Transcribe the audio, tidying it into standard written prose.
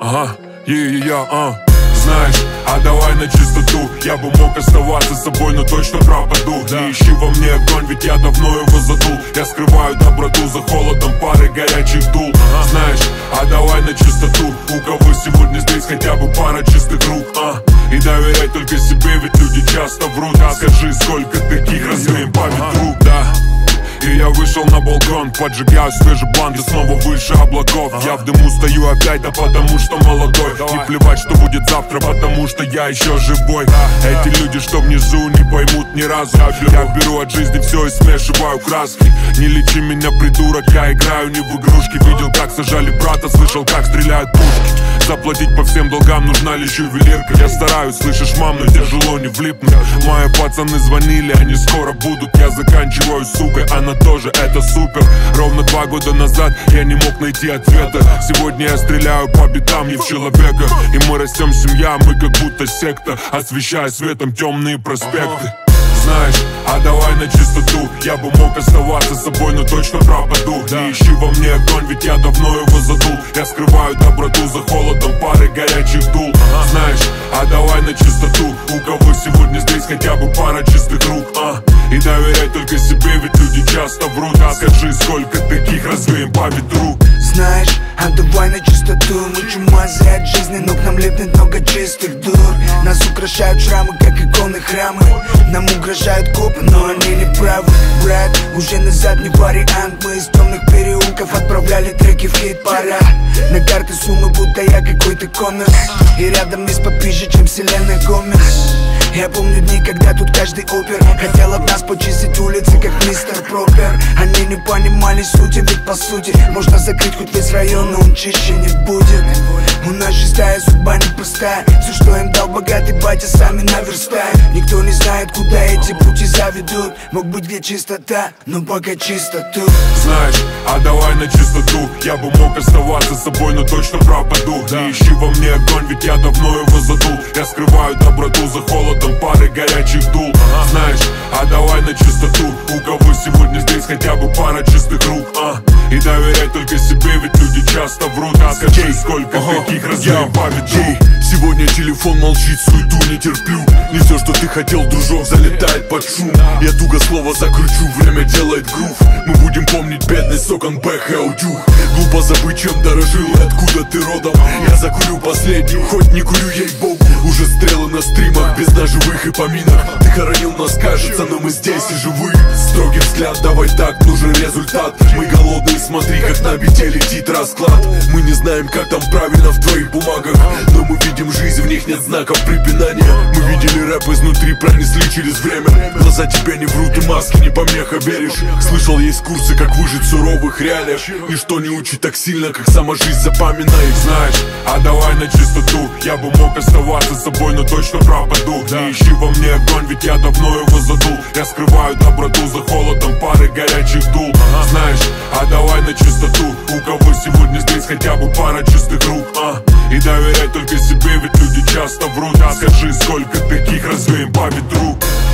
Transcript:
Знаешь, а давай на чистоту. Я бы мог оставаться с собой, но точно пропаду. Не ищи во мне огонь, ведь я давно его задул. Я скрываю доброту за холодом пары горячих дул. Знаешь, а давай на чистоту. У кого сегодня здесь хотя бы пара чистых рук, И доверяй только себе, ведь люди часто врут. Скажи, сколько таких развеем по ветру, И я вышел на балкон, поджигаю свежий блант, и снова выше облаков. Я в дыму стою опять, да потому что молодой. Не плевать, что будет завтра, потому что я еще живой. Эти люди, что внизу, не поймут ни разу. Я беру от жизни все и смешиваю краски. Не лечи меня, придурок, я играю не в игрушки. Видел, как сажали брата, слышал, как стреляют пушки. Заплатить по всем долгам нужна лишь ювелирка. Я стараюсь, слышишь, мам, но тяжело не влипнуть. Мои пацаны звонили, они скоро будут. Я заканчиваю, сука, она тоже, это супер. Ровно 2 года назад я не мог найти ответа. Сегодня я стреляю по битам, не в человека. И мы растем семья, мы как будто секта, освещая светом темные проспекты. Знаешь, а давай на чистоту. Я бы мог оставаться с собой, но точно пропаду. Не ищи во мне огонь, ведь я давно его задул. Я скрываю доброту за холодом пары горячих дул. Знаешь, а давай на чистоту. У кого сегодня здесь хотя бы пара чистых рук, И доверяй только себе, ведь люди часто врут. Скажи, сколько таких развеем по ветру. Знаешь, а давай на чистоту. Мы чумазы от жизни, но к нам липнет много чистых дур. Нас украшают шрамы, как иконы храмы. Нам угрожают копы, но они не правы. Брат, уже назад не вариант. Мы из темных переулков отправляли треки в хит-парад. На карты суммы, будто я какой-то коммерс. И рядом есть попизже, чем Селена Гомес. Я помню дни, когда тут каждый опер хотел от нас почистить улицы, как мистер Пропер. Они не понимали сути, ведь по сути можно закрыть хоть весь район, но он чище не будет. У нас шестая судьба непростая. Все, что им дал богатый батя, сами наверстаем. Никто не знает, куда эти пути заведут. Мог быть где чистота, но пока чисто тут. Знаешь, а давай на чистоту. Я бы мог оставаться с собой, но точно пропаду. Не ищи во мне огонь, ведь я давно его задул. Я скрываю доброту за холодом пары горячих дул. Знаешь, а давай на чистоту. У кого сегодня здесь хотя бы пара чистых рук, И доверяй только себе, ведь люди часто врут. Скажи, сколько таких развеем по ветру. Сегодня телефон молчит, суету не терплю. Не все, что ты хотел, дружок, залетает под шум. Я туго слово закручу, время делает грув. Мы будем помнить бедность, сокон бэх и аудюх. Глупо забыть, чем дорожил и откуда ты родом. Я закурю последнюю, хоть не курю, ей-богу. Уже стрелы на стримах, без ножевых и поминок. Ты хоронил нас, кажется, но мы здесь и живые. Строгий взгляд, давай так, нужен результат. Мы голодные, смотри, как на бите летит расклад. Мы не знаем, как там правильно в твоих бумагах, но мы видим жизнь, в них нет знаков препинания. Мы видели рэп изнутри, пронесли через время. Глаза тебя не врут и маски не помеха, веришь? Слышал, есть курсы, как выжить в суровых реалиях. Ничто не учит так сильно, как сама жизнь, запоминай. Знаешь, а давай на чистоту. Я бы мог оставаться с собой, но точно пропаду. Не ищи во мне огонь, ведь я давно его задул. Я скрываю доброту за холодом пары горячих дул. Знаешь, а давай на чистоту. У кого сегодня здесь хотя бы пара чистых рук, И доверяй только себе, ведь люди часто врут. Скажи, сколько таких развеем по ветру.